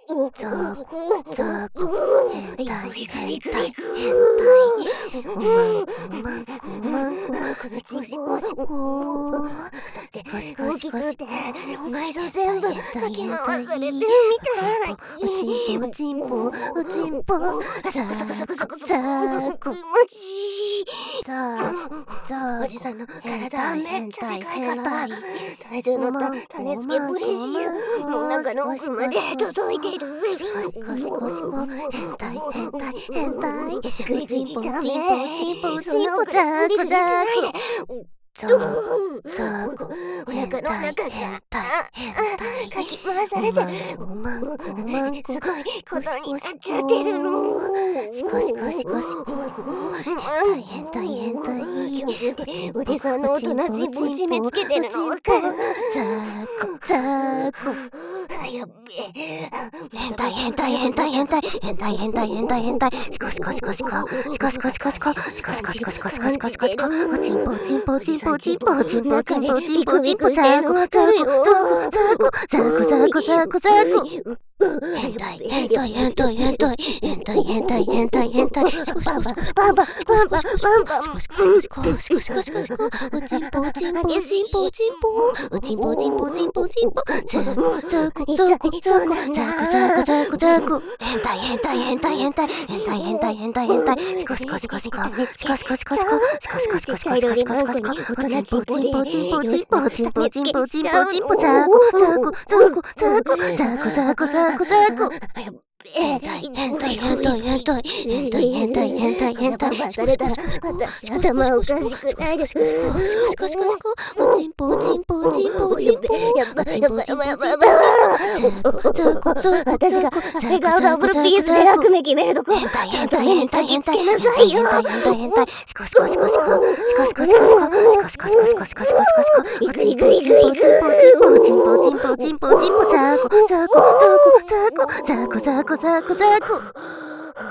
ザコザコ変態変態変態おまんこまんこシコシコシコシコシコシコシコ内臓全部かき回されてみたい。 おちんぽおちんぽザコザコ気持ちいい。 ザおじさんの体めっちゃでかいから体重乗った種付けプレシュもう中の奥まで届いてる。 シコシコシコシコ変態変態変態おちんぽおちんぽおちんぽおちんぽザコザコザコお腹の中がかき回されておまんこすごいことになっちゃってるの。 シコシコシコシコ変態変態おじさんのおとなしい締め付けてるの分かる。 ザコやっべえ。 変態変態変態変態変態変態変態変態シコシコシコシコシコシコシコシコシコシコシコシコシコシコシコシコおちんぽおちんぽおちんぽおちんぽおちんぽおちんぽおちんぽおちんぽザコザコザコザコザコザコ変態変態変態変態変態変態変態変態シコシコシコシコバンバンバンバンバンバンシコシコシコシコシコシコシコおちんぽおちんぽおちんぽおちんぽおちんぽおちんぽおちんぽおちんぽザコザコザコザコザコザコザコ変態変態変態変態変態変態変態変態シコシコシコシコシコシコシコシコシコシコシコシコシコシコシコシコおちんぽおちんぽおちんぽおちんぽおちんぽおちんぽおちんぽおちんぽザコザコザコザコザコザコザコザコ変態変態変態変態変態変態変態変態されたら私頭おかしくないですか。 シコシコシコおちんぽおちんぽおちんぽおちんぽやばいやばいやばいやばいやばい。 ザコザコ私が笑顔ダブルピースで役目決めるとこ変態変態変態変態変態なさいよ。 変態変態変態シコシコシコシコシコシコシコシコシコシコシコシコシコシコシコシコおちんぽおちんぽおちんぽおちんぽおちんぽおちんぽおちんぽザコザコザコザコザコザコザコ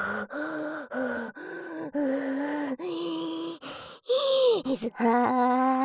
は